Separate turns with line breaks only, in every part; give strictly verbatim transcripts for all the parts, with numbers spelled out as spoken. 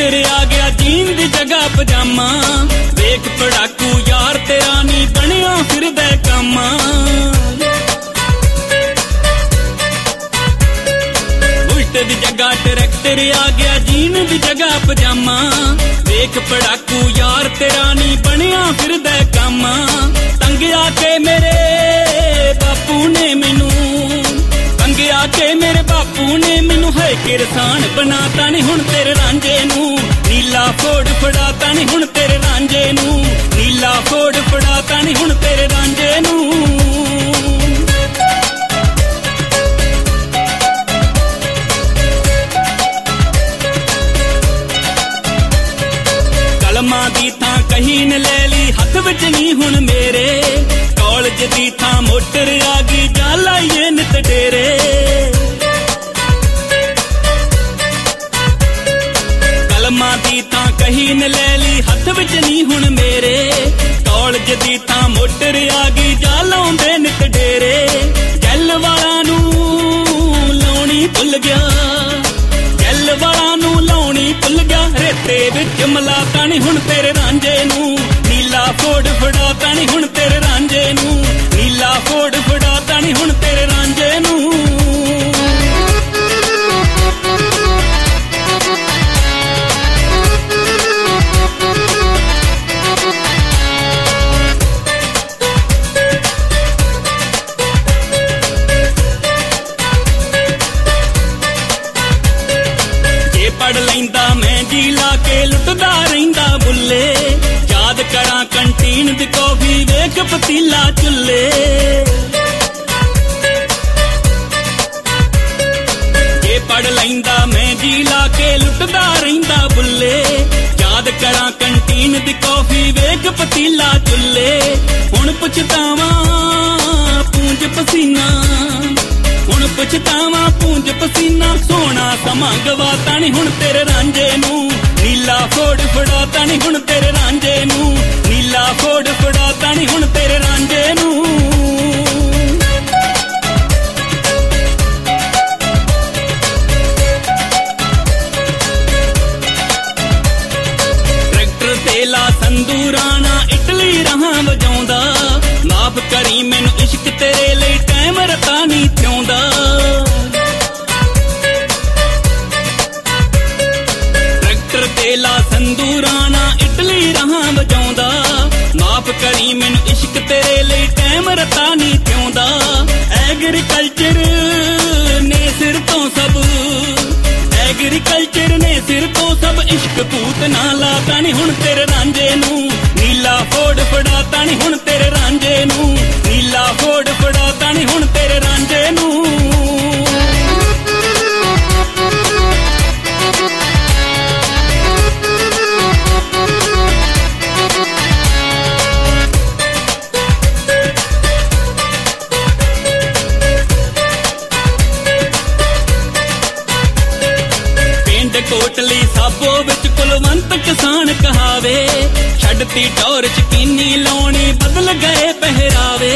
Tractor ਆ ਗਿਆ jean ਦੀ ਜਗ੍ਹਾ ਪਜਾਮਾ। ਵੇਖ ਪੜਾਕੂ ਯਾਰ ਤੇਰਾ ਨੀ ਬਣਿਆ ਫਿਰਦਾ ਕੰਮ। ਬੁਲਟ ਦੀ ਜਗ੍ਹਾ ਟਰੈਕਟਰ ਆ ਗਿਆ ਜੀਨ ਦੀ ਜਗ੍ਹਾ ਪਜਾਮਾ। ਵੇਖ ਪੜਾਕੂ ਯਾਰ ਤੇਰਾ ਨੀ ਬਣਿਆ ਫਿਰਦਾ ਕੰਮ। ਤੰਗਿਆ ਕੇ ਮੇਰੇ ਬਾਪੂ ਨੇ ਮੈਨੂੰ, ਤੰਗਿਆ ਕੇ ਮੇਰੇ ਬਾਪੂ ਨੇ ਮੈਨੂੰ ਹੈ ਕਿਰਸਾਨ ਬਣਾਤਾ ਨੀ ਹੁਣ ਤੇਰੇ ਰਾਂਝੇ ਨੂੰ। ਨੀਲਾ ਫੋੜ ਫੜਾਤਾ ਨੀ ਹੁਣ ਤੇਰੇ ਰਾਂਝੇ ਨੂੰ। ਨੀਲਾ ਫੋੜ ਫੜਾਤਾ ਨੀ ਹੁਣ ਤੇਰੇ ਰਾਂਝੇ ਨੂੰ। ਕਲਮਾਂ ਦੀ ਥਾਂ ਕਹੀਨ ਲੈ ਲਈ ਹੱਥ ਵਿੱਚ ਨੀ ਹੁਣ ਮੇਰੇ। ਕਾਲਜ ਦੀ ਥਾਂ ਮੋਟਰ ਆ ਗਈ ਜਾ ਲਾਈਏ ਨਿਤ ਡੇਰੇ। ਕਲਮਾਂ ਦੀ ਥਾਂ ਕਹੀਨ ਲੈ ਲਈ ਹੱਥ ਵਿੱਚ ਨੀ ਹੁਣ ਮੇਰੇ। ਕਾਲਜ ਦੀ ਥਾਂ ਮੋਟਰ ਆ ਗਈ ਜਾ ਲਾਉਂਦੇ ਨਿਤ ਡੇਰੇ। ਜੈਲ ਵਾਲਾਂ ਨੂੰ ਲਾਉਣੀ ਭੁੱਲ ਗਿਆ, ਜੈਲ ਵਾਲਾਂ ਨੂੰ ਲਾਉਣੀ ਭੁੱਲ ਗਿਆ। ਰੇਤੇ ਵਿੱਚ ਮਲਾਤਾ ਨੀ ਹੁਣ ਤੇਰੇ ਰਾਂਝੇ ਨੂੰ। ਨੀਲਾ ਫੋੜ ਫੜਾਤਾ ਨੀ ਹੁਣ ਤੇਰੇ ਰਾਂਝੇ ਨੂੰ। ਨੀਲਾ ਫੋੜ ਫੜਾਤਾ ਨੀ ਹੁਣ ਤੇਰੇ ਰਾਂਝੇ ਨੂੰ। ਜੇ ਪੜ ਲੈਂਦਾ ਮੈਂ ਜੀ ਲਾ ਕੇ ਲੁੱਟਦਾ ਰਹਿੰਦਾ ਬੁੱਲੇ। ਯਾਦ ਕਰਾਂ ਕੰਟੀਨ ਦੀ ਕੌਫੀ ਵੇਖ ਪਤੀਲਾ ਚੁੱਲੇ। ਜੇ ਪੜ ਲੈਂਦਾ ਮੈਂ ਜੀ ਲਾ ਕੇ ਲੁੱਟਦਾ ਰਹਿੰਦਾ ਬੁੱਲੇ। ਯਾਦ ਕਰਾਂ ਕੰਟੀਨ ਦੀ ਕੌਫੀ ਵੇਖ ਪਤੀਲਾ ਚੁੱਲੇ। ਹੁਣ ਪਛਤਾਵਾਂ ਪੂੰਝ ਪਸੀਨਾ, ਹੁਣ ਪਛਤਾਵਾਂ ਪੂੰਝ ਪਸੀਨਾ। ਸੋਹਣਾ ਸਮਾਂ ਗਵਾਤਾ ਨੀ ਹੁਣ ਤੇਰੇ ਰਾਂਝੇ ਨੂੰ। ਨੀਲਾ ਫੋੜ ਫੜਾਤਾ ਨੀ ਹੁਣ ਤੇਰੇ ਰਾਂਝੇ ਨੂੰ। ਨੀਲਾ ਫੋੜ ਫੜਾਤਾ ਨੀ ਹੁਣ ਤੇਰੇ ਰਾਂਝੇ ਨੂੰ। ਟਰੈਕਟਰ ਤੇ ਲਾ ਸੰਦੂਰਾਣਾ ਇਟਲੀ ਰਹਾਂ ਵਜਾਉਂਦਾ। ਮਾਫ ਕਰੀ ਮੈਨੂੰ ਇਸ਼ਕ ਤੇਰੇ ਲਈ ਟਾਈਮ ਰਤਾ ਨੀ ਥਿਉਂਦਾ। ਟਰੈਕਟਰ ਤੇ ਲਾ ਸੰਦੂਰਾਣਾ ਇਟਲੀ ਰਹਾਂ ਵਜਾਉਂਦਾ। ਮਾਫ ਕਰੀ ਮੈਨੂੰ ਇਸ਼ਕ ਤੇਰੇ ਲਈ ਟਾਈਮ ਰਤਾ ਨੀ ਥਿਉਂਦਾ। ਐਗਰੀਕਲਚਰ ਨੇ ਸਿਰ ਤੋਂ ਸਭ, ਐਗਰੀਕਲਚਰ ਨੇ ਸਿਰ ਤੋਂ ਸਭ। ਇਸ਼ਕ ਭੂਤ ਨਾ ਲਾਤਾ ਨੀ ਹੁਣ ਤੇਰੇ ਰਾਂਝੇ ਨੂੰ। ਨੀਲਾ ਫੋੜ ਫੜਾਤਾ ਨੀ ਹੁਣ ਤੇਰੇ ਰਾਂਝੇ ਨੂੰ। ਨੀਲਾ ਫੋੜ ਫੜਾਤਾ ਨੀ ਹੁਣ ਤੇਰੇ ਰਾਂਝੇ ਨੂੰ। ਕੋਟਲੀ ਸਾਬੋ ਵਿੱਚ ਕੁਲਵੰਤ ਕਿਸਾਨ ਕਹਾਵੇ। ਛੱਡਤੀ ਟੌਰ ਚਕੀਨੀ ਲਾਉਣੀ ਬਦਲ ਗਏ ਪਹਿਰਾਵੇ।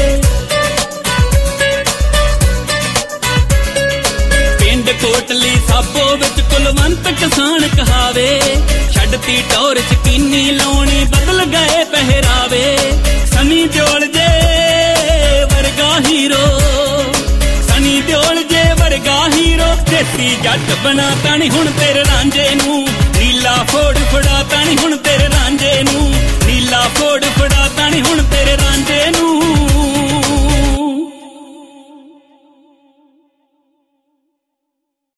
ਪਿੰਡ ਕੋਟਲੀ ਸਾਬੋ ਵਿੱਚ ਕੁਲਵੰਤ ਕਿਸਾਨ ਕਹਾਵੇ। ਛੱਡਤੀ ਟੌਰ ਚਕੀਨੀ ਲਾਉਣੀ ਬਦਲ ਗਏ ਪਹਿਰਾਵੇ। ਸਨੀ ਦਿਓਲ ਜੇ ਵਰਗਾ ਹੀਰੋ, ਸਨੀ ਦਿਓਲ ਜੇ ਵਰਗਾ ਹੀਰੋ। ਦੇਸੀ ਜੱਟ ਬਣਾਤਾ ਨੀ ਹੁਣ ਤੇਰੇ ਰਾਂਝੇ ਨੂੰ। ਨੀਲਾ ਫੋੜ ਫੜਾਤਾ ਨੀ ਹੁਣ ਤੇਰੇ ਰਾਂਝੇ ਨੂੰ। ਨੀਲਾ ਫੋੜ ਫੜਾਤਾ ਨੀ ਹੁਣ ਤੇਰੇ